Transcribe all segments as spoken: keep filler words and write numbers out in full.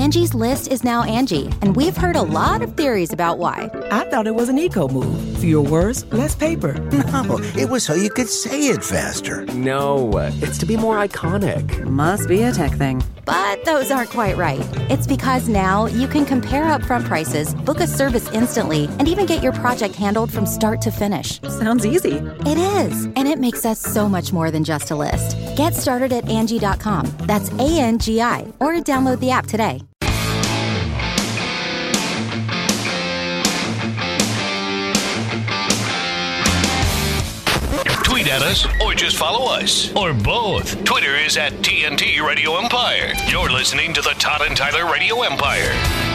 Angie's List is now Angie, and we've heard a lot of theories about why. I thought it was an eco move. Fewer words, less paper. No, it was so you could say it faster. No, it's to be more iconic. Must be a tech thing. But those aren't quite right. It's because now you can compare upfront prices, book a service instantly, and even get your project handled from start to finish. Sounds easy. It is, and it makes us so much more than just a list. Get started at Angie dot com. That's A N G I, or download the app today. Tweet at us or just follow us, or both. Twitter is at T N T Radio Empire. You're listening to the Todd and Tyler Radio Empire.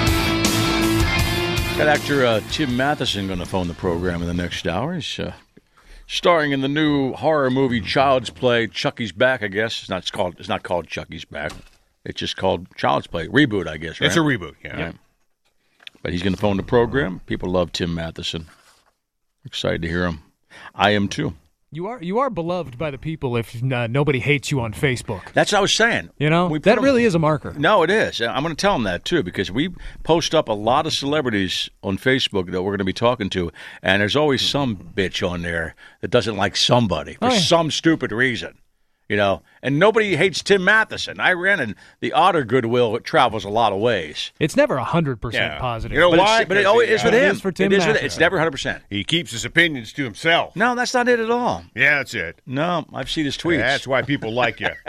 Got actor uh, Tim Matheson going to phone the program in the next hour. He's uh, starring in the new horror movie Child's Play. Chucky's Back, I guess. It's not it's called. It's not called Chucky's Back. It's just called Child's Play. Reboot, I guess. Right? It's a reboot. Yeah. yeah. But he's going to phone the program. People love Tim Matheson. Excited to hear him. I am too. You are you are beloved by the people if uh, nobody hates you on Facebook. That's what I was saying. You know, we that really is a marker. No, it is. I'm going to tell them that, too, because we post up a lot of celebrities on Facebook that we're going to be talking to, and there's always some bitch on there that doesn't like somebody for oh, yeah. some stupid reason. You know, and nobody hates Tim Matheson. I ran, and the otter goodwill it travels a lot of ways. It's never one hundred percent yeah. positive. You know but why? But it always is with him. It is for Tim it is Matheson. With, it's never one hundred percent. He keeps his opinions to himself. No, that's not it at all. Yeah, that's it. No, I've seen his tweets. Yeah, that's why people like you.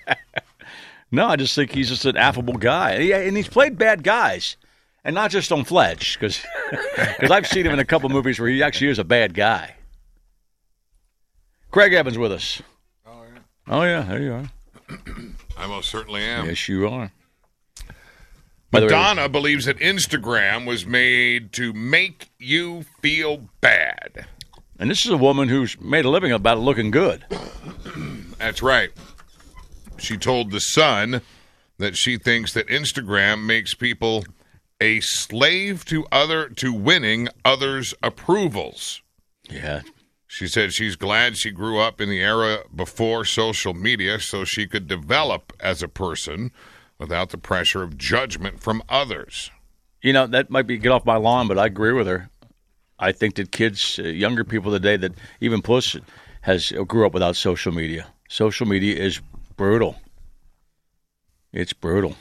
No, I just think he's just an affable guy. And, he, and he's played bad guys. And not just on Fletch, because I've seen him in a couple movies where he actually is a bad guy. Craig Evans with us. Oh, yeah, there you are. I most certainly am. Yes, you are. Madonna way, believes that Instagram was made to make you feel bad. And this is a woman who's made a living about looking good. That's right. She told The Sun that she thinks that Instagram makes people a slave to other to winning others' approvals. Yeah. She said she's glad she grew up in the era before social media so she could develop as a person without the pressure of judgment from others. You know, that might be get off my lawn, but I agree with her. I think that kids, uh, younger people today, that even Puss has grew up without social media. Social media is brutal. It's brutal.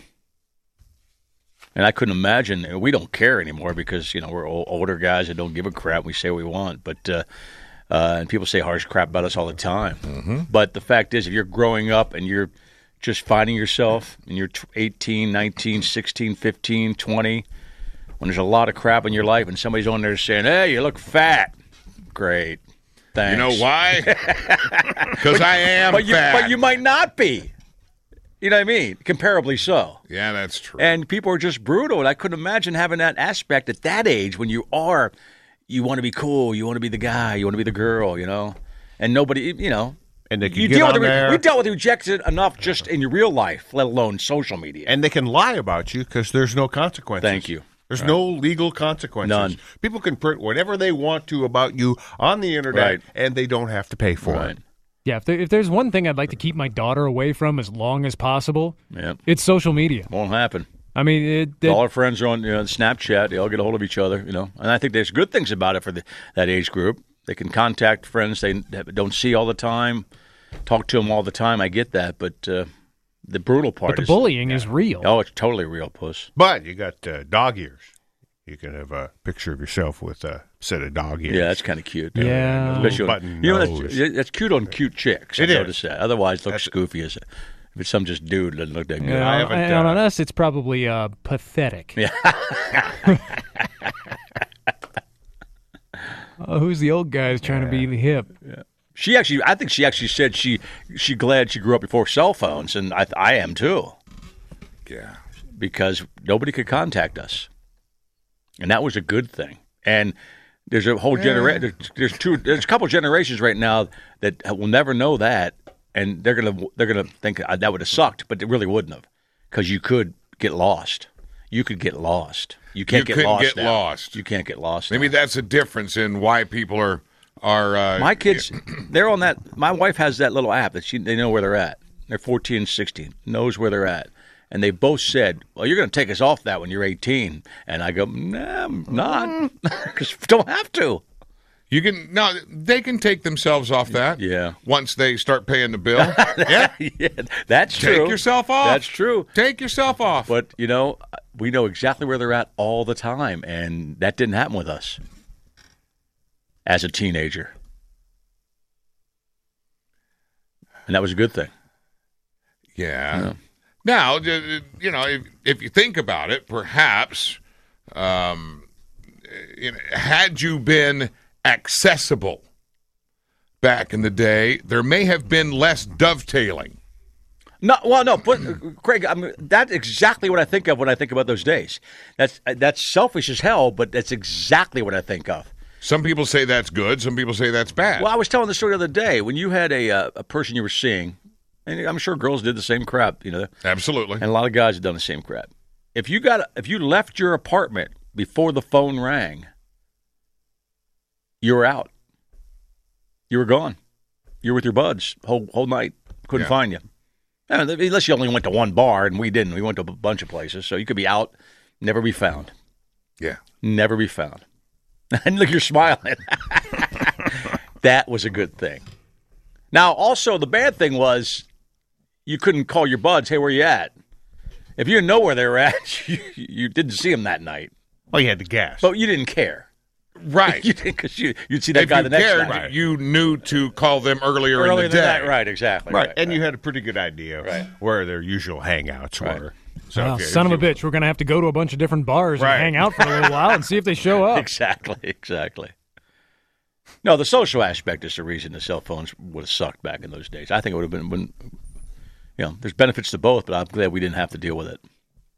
And I couldn't imagine, we don't care anymore because, you know, we're old, older guys that don't give a crap. We say what we want, but... Uh, Uh, and people say harsh crap about us all the time. Mm-hmm. But the fact is, if you're growing up and you're just finding yourself and you're eighteen, nineteen, sixteen, fifteen, twenty, when there's a lot of crap in your life and somebody's on there saying, hey, you look fat. Great. Thanks. You know why? Because I am but you, fat. But you might not be. You know what I mean? Comparably so. Yeah, that's true. And people are just brutal. And I couldn't imagine having that aspect at that age when you are – you want to be cool. You want to be the guy. You want to be the girl, you know? And nobody, you know. And they can you get deal on with there. Re- we dealt with rejection enough just in your real life, let alone social media. And they can lie about you because there's no consequences. Thank you. There's right. no legal consequences. None. People can print whatever they want to about you on the internet, right. and they don't have to pay for right. it. Yeah, if, there, if there's one thing I'd like to keep my daughter away from as long as possible, yep. it's social media. Won't happen. I mean, it, it, all our friends are on you know, Snapchat. They all get a hold of each other, you know. And I think there's good things about it for the, that age group. They can contact friends they don't see all the time, talk to them all the time. I get that, but uh, the brutal part but the is bullying yeah. is real. Oh, it's totally real, Puss. But you got uh, dog ears. You can have a picture of yourself with a set of dog ears. Yeah, that's kind of cute. Yeah, little button you know, nose. that's, that's cute on cute chicks. It I is. noticed that. Otherwise, it looks that's goofy as a. If it's some just dude, it doesn't look that good. Yeah, I haven't, and uh, on us, it's probably uh, pathetic. Yeah. oh, who's the old guy who's trying yeah. to be hip? Yeah. She actually, I think she actually said she she glad she grew up before cell phones, and I I am too. Yeah. Because nobody could contact us, and that was a good thing. And there's a whole generation. There's, there's two. There's a couple generations right now that will never know that. And they're gonna they're gonna think that would have sucked, but it really wouldn't have, because you could get lost. You could get lost. You can't you get lost. get now. lost. You can't get lost. Maybe now. that's a difference in why people are are. Uh, my kids, they're on that. My wife has that little app that she they know where they're at. They're fourteen and sixteen, knows where they're at, And they both said, well, you're going to take us off that when you're eighteen. And I go, nah, I'm not. Because don't have to. You can no, they can take themselves off that. Yeah. Once they start paying the bill. yeah. yeah, that's true. Take yourself off. That's true. Take yourself off. But, you know, we know exactly where they're at all the time, and that didn't happen with us as a teenager. And that was a good thing. Yeah. yeah. Now, you know, if, if you think about it, perhaps um, you know, had you been accessible back in the day, there may have been less dovetailing. No, well, no, but Craig, I mean, that's exactly what I think of when I think about those days. That's that's selfish as hell, but that's exactly what I think of. Some people say that's good. Some people say that's bad. Well, I was telling the story the other day when you had a uh, a person you were seeing, and I'm sure girls did the same crap, you know. Absolutely, and a lot of guys have done the same crap. If you got if you left your apartment before the phone rang, you were out. You were gone. You were with your buds whole whole night. Couldn't yeah. find you. Unless you only went to one bar, and we didn't. We went to a bunch of places. So you could be out, never be found. Yeah. Never be found. And look, you're smiling. That was a good thing. Now, also, the bad thing was you couldn't call your buds, hey, where you at? If you didn't know where they were at, you, you didn't see them that night. Well, you had to guess. But you didn't care. Right. you didn't, because you, you'd see that if guy you the next cared, night. You knew to call them earlier, earlier in the day. That, right, exactly. Right, right and right. you had a pretty good idea right. where their usual hangouts right. were. So oh, if you, son if of a you, bitch, we're going to have to go to a bunch of different bars right. and hang out for a little while and see if they show up. Exactly, exactly. No, the social aspect is the reason the cell phones would have sucked back in those days. I think it would have been, when, you know, there's benefits to both, but I'm glad we didn't have to deal with it.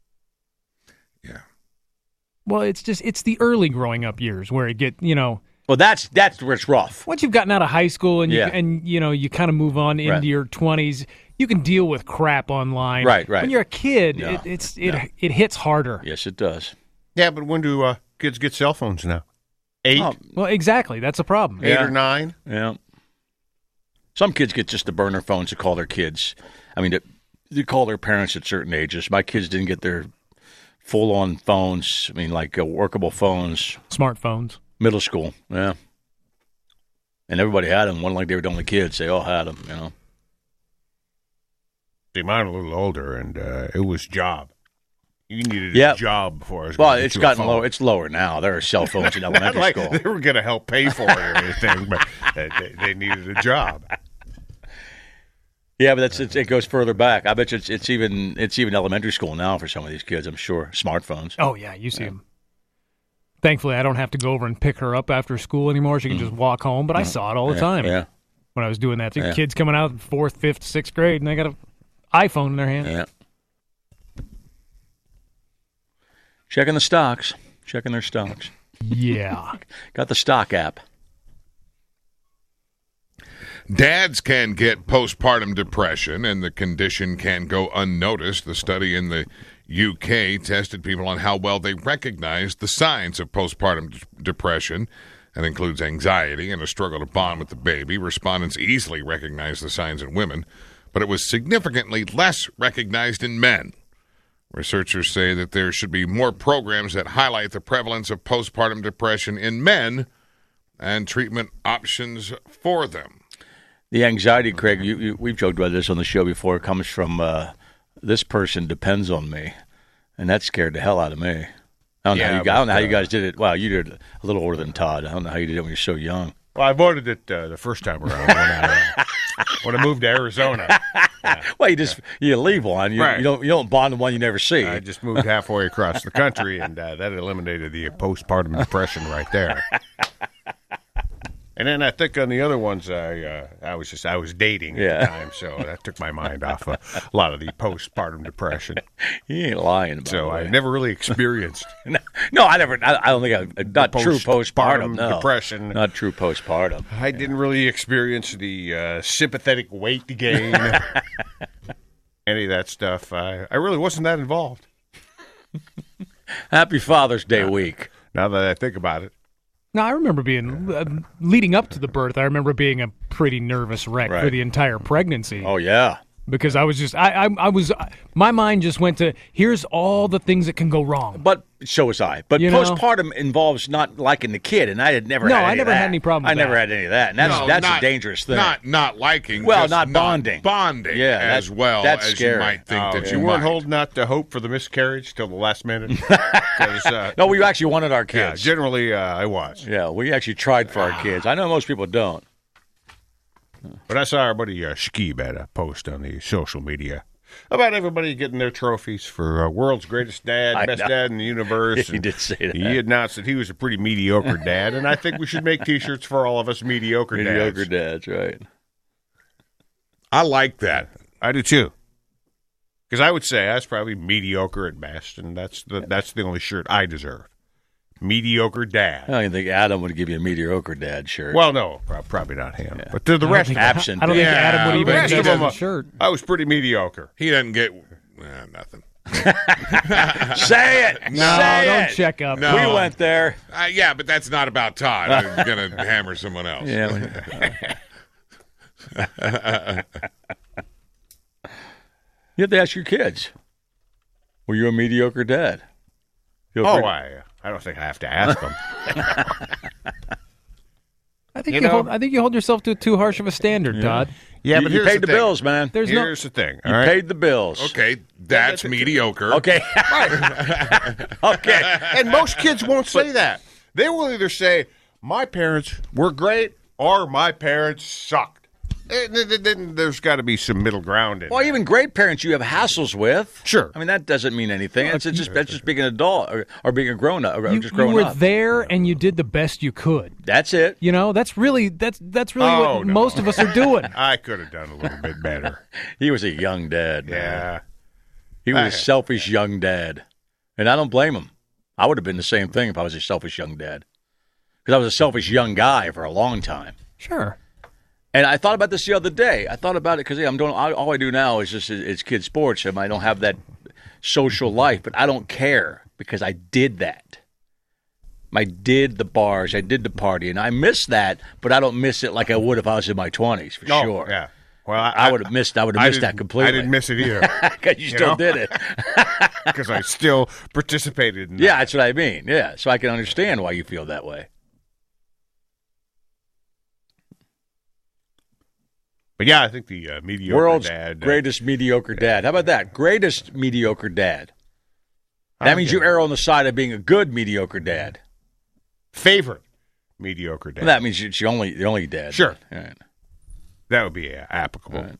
Yeah. Well, it's just, it's the early growing up years where it get, you know. Well, that's that's where it's rough. Once you've gotten out of high school and, you, yeah. and you know, you kind of move on into right. your twenties, you can deal with crap online. Right, right. When you're a kid, no, it, it's it no. it hits harder. Yes, it does. Yeah, but when do uh, kids get cell phones now? Eight? Oh, well, exactly. That's a problem. Eight yeah. or nine? Yeah. Some kids get just the burner phones to call their kids. I mean, to, to call their parents at certain ages. My kids didn't get their full-on phones. I mean, like uh, workable phones. Smartphones. Middle school, yeah. And everybody had them. One like they were the only kids. They all had them, you know. See, mine a little older, and uh, it was job. You needed yep. a job before I was Well, going to it's get you gotten a phone. lower. It's lower now. There are cell phones in elementary like school. They were going to help pay for it or anything, but they, they, they needed a job. Yeah, but that's it's, it goes further back. I bet you it's it's even it's even elementary school now for some of these kids. I'm sure smartphones. Oh yeah, you see yeah. them. Thankfully, I don't have to go over and pick her up after school anymore. She can just walk home, but I saw it all the yeah, time yeah. when I was doing that. Yeah. Kids coming out in fourth, fifth, sixth grade, and they got an iPhone in their hand. Yeah. Checking the stocks. Checking their stocks. Yeah. Got the stock app. Dads can get postpartum depression, and the condition can go unnoticed. The study in the U K tested people on how well they recognized the signs of postpartum d- depression. That includes anxiety and a struggle to bond with the baby. Respondents easily recognized the signs in women, but it was significantly less recognized in men. Researchers say that there should be more programs that highlight the prevalence of postpartum depression in men and treatment options for them. The anxiety, Craig, you, you, we've joked about this on the show before, comes from uh, this person depends on me, and that scared the hell out of me. I don't, yeah, know, how you, I don't know how you uh, guys did it. Wow, you did it a little older than Todd. I don't know how you did it when you're so young. Well, I avoided it uh, the first time around when I, uh, when I moved to Arizona. Yeah. Well, you just you leave one. You, Right. you don't you don't bond with one you never see. I just moved halfway across the country, and uh, that eliminated the postpartum depression right there. And then I think on the other ones, I uh, I was just I was dating at Yeah. the time, so that took my mind off uh, a lot of the postpartum depression. He ain't lying about So I it. never really experienced No, no, I never. I, I don't think I. Not true postpartum. postpartum No. depression. Not true postpartum. I didn't really experience the uh, sympathetic weight gain, any of that stuff. I, I really wasn't that involved. Happy Father's Day week. Now that I think about it. No, I remember being, uh, leading up to the birth, I remember being a pretty nervous wreck Right. for the entire pregnancy. Oh yeah. because I was just I, I I was my mind just went to here's all the things that can go wrong. But so was I. But You know? postpartum involves not liking the kid, and I had never No, had any I of never that. had any problem with I never that. had any of that, and that's No, that's not- a dangerous thing. Not not liking. Well, just not bonding. bonding. Yeah, as that- well that's as scary. you might think Oh, that you you weren't might. holding out the hope for the miscarriage till the last minute. 'Cause, uh, no, we actually wanted our yeah, kids. generally uh, I was. Yeah, we actually tried for our kids. I know most people don't. But I saw our buddy uh, Shkib had a post on the social media about everybody getting their trophies for uh, world's greatest dad, I best know. dad in the universe. He and did say that. He announced that he was a pretty mediocre dad, and I think we should make T-shirts for all of us mediocre, Mediocre dads. dads, right? I like that. I do too. Because I would say I was probably mediocre at best, and that's the that's the only shirt I deserve. Mediocre dad. I don't even think Adam would give you a mediocre dad shirt. Well, no, prob- probably not him. But to the I don't rest, think- absent. I don't Yeah, think Adam would the even rest get of the them are- shirt. I was pretty mediocre. He doesn't get uh, nothing. say it. No, say don't it. check up. No. We went there. Uh, yeah, but that's not about Todd. I'm going to hammer someone else. Yeah. You have to ask your kids. Were you a mediocre dad? Feel Oh, free- I I don't think I have to ask them. I think You you, know- hold, I think you hold yourself to too harsh of a standard, Todd. Yeah, you, but you here's paid the, the thing. bills, man. There's no Here's the thing. You all right? paid the bills. Okay, that's mediocre. Okay. okay. And most kids won't say that. They will either say, my parents were great or my parents sucked. And then- then there's got to be some middle ground in Well, there. even great parents you have hassles with. Sure. I mean, that doesn't mean anything. It's just that's just being an adult or, or being a grown up or you, just you growing were up. there and you did the best you could. That's it. You know, that's really that's that's really Oh, what no. most of us are doing. I could have done a little bit better. He was a young dad. Man. Yeah. He was I- a selfish young dad. And I don't blame him. I would have been the same thing if I was a selfish young dad. Because I was a selfish young guy for a long time. Sure. And I thought about this the other day. I thought about it because yeah, I'm doing all I do now is just it's kid sports, and I don't have that social life. But I don't care because I did that. I did the bars, I did the party, and I miss that. But I don't miss it like I would if I was in my twenties for Oh, sure. Yeah. Well, I, I would have missed. I would have I missed that didn't- completely. I didn't miss it either because you, You still know? did it. because I still participated in Yeah, that. that's what I mean. Yeah, so I can understand why you feel that way. But yeah, I think the uh, mediocre World's dad. uh, greatest mediocre dad. How about that? Greatest mediocre dad. That means you Okay. err on the side of being a good mediocre dad. favorite mediocre dad. Well, that means it's the only the only dad. Sure. All right. That would be uh, applicable. All right.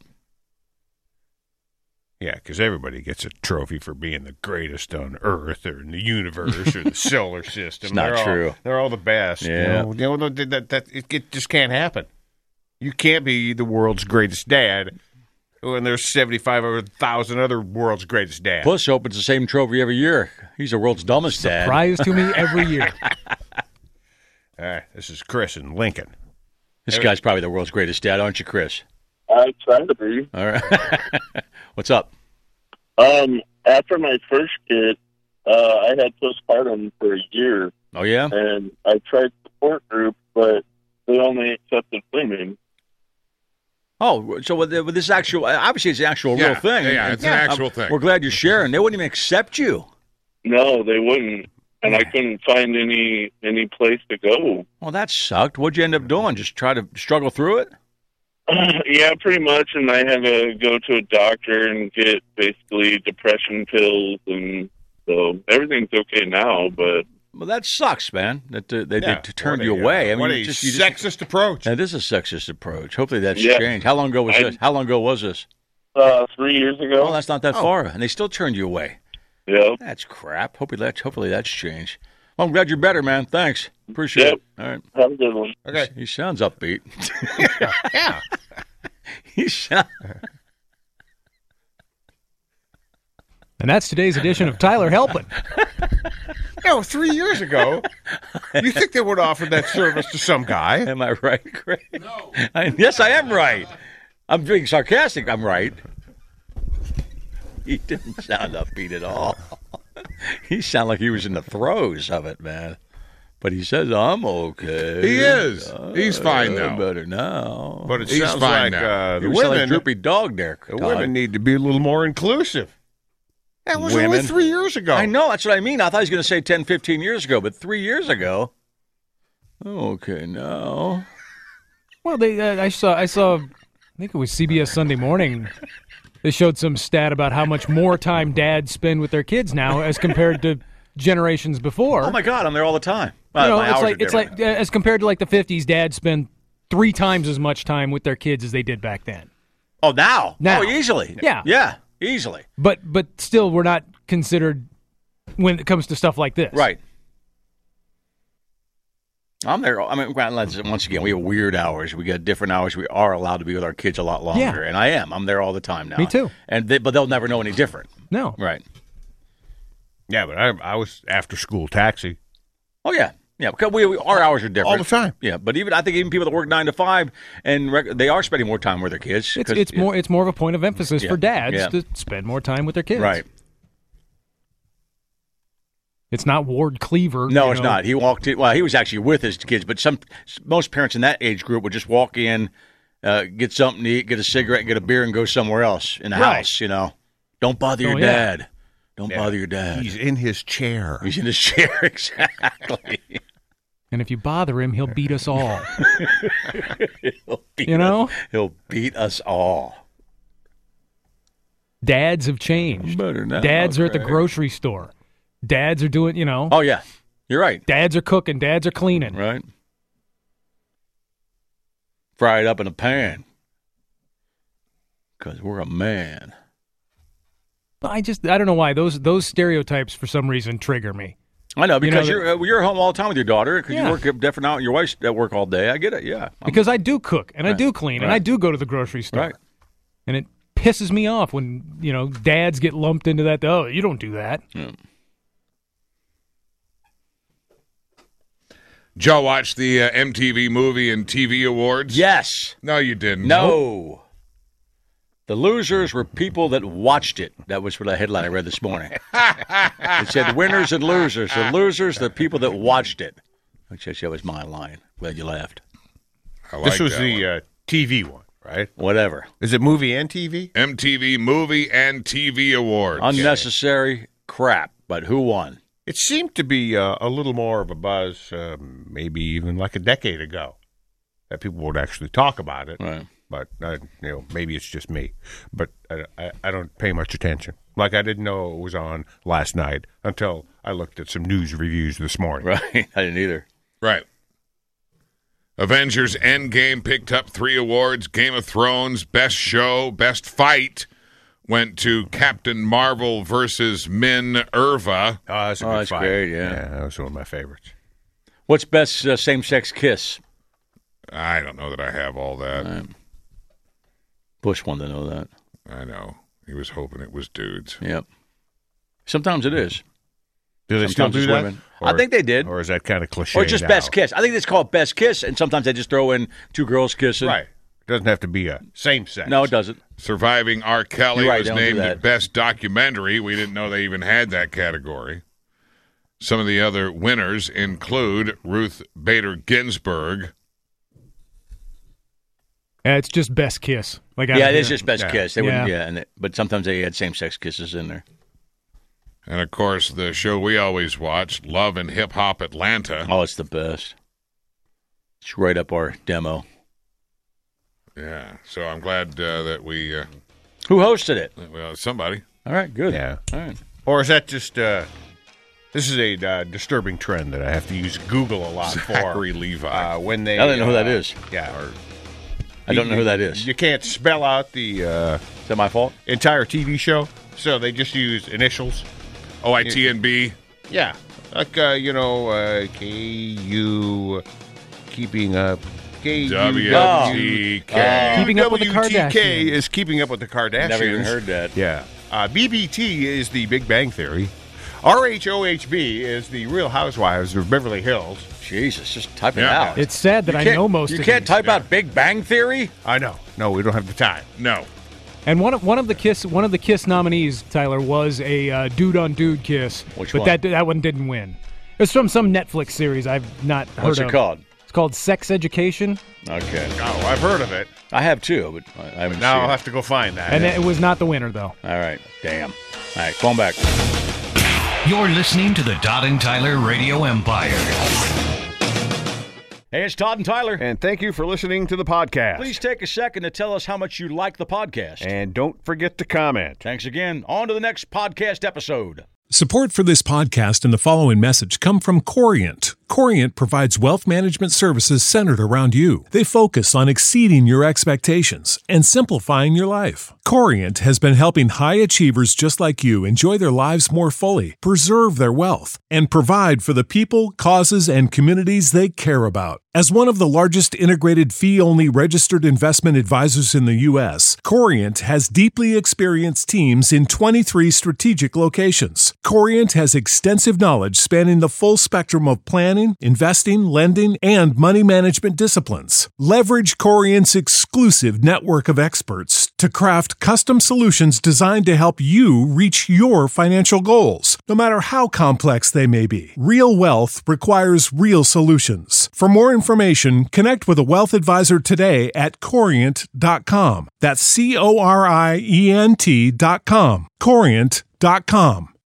Yeah, because everybody gets a trophy for being the greatest on Earth or in the universe or the solar system. It's not they're all- true. they're all the best. Yeah. You know, you know that, that, that it, it just can't happen. You can't be the world's greatest dad when there's seventy-five thousand other world's greatest dads. Puss opens the same trophy every year. He's the world's dumbest dad. Surprise to me every year. All right, this is Chris in Lincoln. This guy's probably the world's greatest dad, aren't you, Chris? I try to be. All right. What's up? Um, after my first kid, uh, I had postpartum for a year, Oh yeah. and I tried support group, but they only accepted women. Oh, so with, with this actual, obviously it's an actual Yeah, real thing. yeah, it's an actual thing. We're glad you're sharing. They wouldn't even accept you. No, they wouldn't, and I couldn't find any any place to go. Well, that sucked. What'd you end up doing? Just try to struggle through it? Yeah, pretty much, and I had to go to a doctor and get basically depression pills, and so everything's okay now, but Well, that sucks, man. That uh, they, Yeah, they turned what you a, uh, away. I mean, what you a just, you just, sexist approach. that is a sexist approach. Hopefully that's Yeah. changed. How long ago was I- this? How long ago was this? uh, three years ago. Oh, that's not that far, and they still turned you away. Yep. That's crap. Hopefully that hopefully that's changed. Well, I'm glad you're better, man. Thanks. Appreciate Yep. it. All right. Have a good one. Okay. He sounds upbeat. Yeah. he sounds. And that's today's edition of Tyler Helping. No, three years ago, you think they would offer that service to some guy? Am I right, Craig? No. I, yes, I am right. I'm being sarcastic. I'm right. He didn't sound upbeat at all. He sounded like he was in the throes of it, man. But he says, I'm okay. He is. Uh, He's fine now. Better now. But it He's sounds fine like now. uh, the You sound like women, droopy dog there, the Todd. women need to be a little more inclusive. That was only Women? three years ago. I know, that's what I mean. I thought he was going to say ten, fifteen years ago, but three years ago. Okay, now. Well, they uh, I saw I saw I think it was C B S Sunday Morning. They showed some stat about how much more time dads spend with their kids now as compared to generations before. Oh, my God, I'm there all the time. You Uh, know, my it's hours like are it's like different. uh, as compared to like the fifties, dads spend three times as much time with their kids as they did back then. Oh, now? Now. Oh, easily. Yeah. Yeah, easily. But but still, we're not considered when it comes to stuff like this. Right. I'm there. I mean, once again, we have weird hours. We got different hours. We are allowed to be with our kids a lot longer, Yeah. and I am. I'm there all the time now. Me too. And they, but they'll never know any different. No. Right. Yeah, but I, I was after school taxi. Oh yeah, yeah. Because we, we our hours are different All the time. Yeah, but even I think even people that work nine to five and rec- they are spending more time with their kids. It's 'cause- it's more it's more of a point of emphasis Yeah. for dads Yeah. to spend more time with their kids. Right. It's not Ward Cleaver. No, you it's know. not. He walked in. Well, he was actually with his kids, but some most parents in that age group would just walk in, uh, get something to eat, get a cigarette, and get a beer, and go somewhere else in the Right. house. You know, don't bother your Oh, yeah. dad. Don't Yeah. bother your dad. He's in his chair. He's in his chair, exactly. And if you bother him, he'll beat us all. He'll beat You know? us, he'll beat us all. Dads have changed. Better now, Dads are at the okay. grocery store. Dads are doing, you know. Oh yeah, you're right. Dads are cooking. Dads are cleaning. Right. Fry it up in a pan. Because we're a man. I just I don't know why those those stereotypes for some reason trigger me. I know, because You you know, are uh, you're home all the time with your daughter because Yeah. you work different out and your wife's at work all day. I get it, yeah. I'm- Because I do cook and I Right. do clean and Right. I do go to the grocery store. Right. And it pisses me off when, you know, dads get lumped into that. Oh, you don't do that. Yeah. Joe watched the uh, M T V Movie and T V Awards? Yes. No, you didn't. No. The losers were people that watched it. That was what the headline I read this morning. It said winners and losers. The losers, the people that watched it. Which that was my line. Glad you laughed. I like This was that the one. uh, T V one, right? Whatever. Is it movie and T V? M T V Movie and T V Awards. Unnecessary crap. But who won? It seemed to be uh, a little more of a buzz, uh, maybe even like a decade ago, that people would actually talk about it. Right. But uh, you know, maybe it's just me. But I, I, I don't pay much attention. Like I didn't know it was on last night until I looked at some news reviews this morning. Right. I didn't either. Right. Avengers Endgame picked up three awards. Game of Thrones, Best Show, Best Fight went to Captain Marvel versus Minerva. Oh, that's a Oh, good that's fight. great, yeah. that was one of my favorites. What's best uh, same-sex kiss? I don't know that I have all that. Right. Bush wanted to know that. I know. He was hoping it was dudes. Yep. Sometimes it is. Do they still Sometimes do it's that? women. I think they did. Or is that kind of cliche? Or just now? best kiss. I think it's called best kiss, and sometimes they just throw in two girls kissing. Right. It doesn't have to be a same sex. No, it doesn't. Surviving R. Kelly You're right, was they don't do named that. Best Documentary. We didn't know they even had that category. Some of the other winners include Ruth Bader Ginsburg. Yeah, it's just best kiss. Like Yeah, out it is here. just best Yeah. kiss. They wouldn't, Yeah. yeah, and it, but sometimes they had same-sex kisses in there. And, of course, the show we always watch, Love and Hip Hop Atlanta. Oh, it's the best. It's right up our demo. Yeah, so I'm glad uh, that we, uh, Who hosted it? well, somebody. All right, good. Yeah. All right. Or is that just? Uh, this is a uh, disturbing trend that I have to use Google a lot Zachary for. Levi. Uh, when they, I don't know who uh, that is. Yeah. Or, I don't know who that is. You can't spell out the uh, Is that my fault? entire T V show, so they just use initials. O I T N B. Yeah, like uh, you know, uh, K U, keeping up. K U W Oh. T K. Keeping up with the W T K Kardashians. is keeping up with the Kardashians. Never even heard that. Yeah. Uh, B B T is the Big Bang Theory. R H O H B is the Real Housewives of Beverly Hills. Jesus, just type it Yeah. out. It's sad that You I can't- know most You of can't these. type out Big Bang Theory? I know. No, we don't have the time. No. And one of one of the kiss one of the kiss nominees, Tyler, was a uh, dude on dude kiss. Which but one? that that one didn't win. It's from some Netflix series I've not heard What's of. it called? It's called Sex Education. Okay. Oh, I've heard of it. I have too, but I haven't Now seen I'll it. have to go find that. And it was not the winner, though. All right. Damn. All right. Phone back. You're listening to the Todd and Tyler Radio Empire. Hey, it's Todd and Tyler. And thank you for listening to the podcast. Please take a second to tell us how much you like the podcast. And don't forget to comment. Thanks again. On to the next podcast episode. Support for this podcast and the following message come from Corient. Corient provides wealth management services centered around you. They focus on exceeding your expectations and simplifying your life. Corient has been helping high achievers just like you enjoy their lives more fully, preserve their wealth, and provide for the people, causes, and communities they care about. As one of the largest integrated fee-only registered investment advisors in the U S, Corient has deeply experienced teams in twenty-three strategic locations. Corient has extensive knowledge spanning the full spectrum of planning, investing, lending, and money management disciplines. Leverage Corient's exclusive network of experts to craft custom solutions designed to help you reach your financial goals, no matter how complex they may be. Real wealth requires real solutions. For more information, connect with a wealth advisor today at corient dot com. That's C O R I E N T dot com. corient dot com.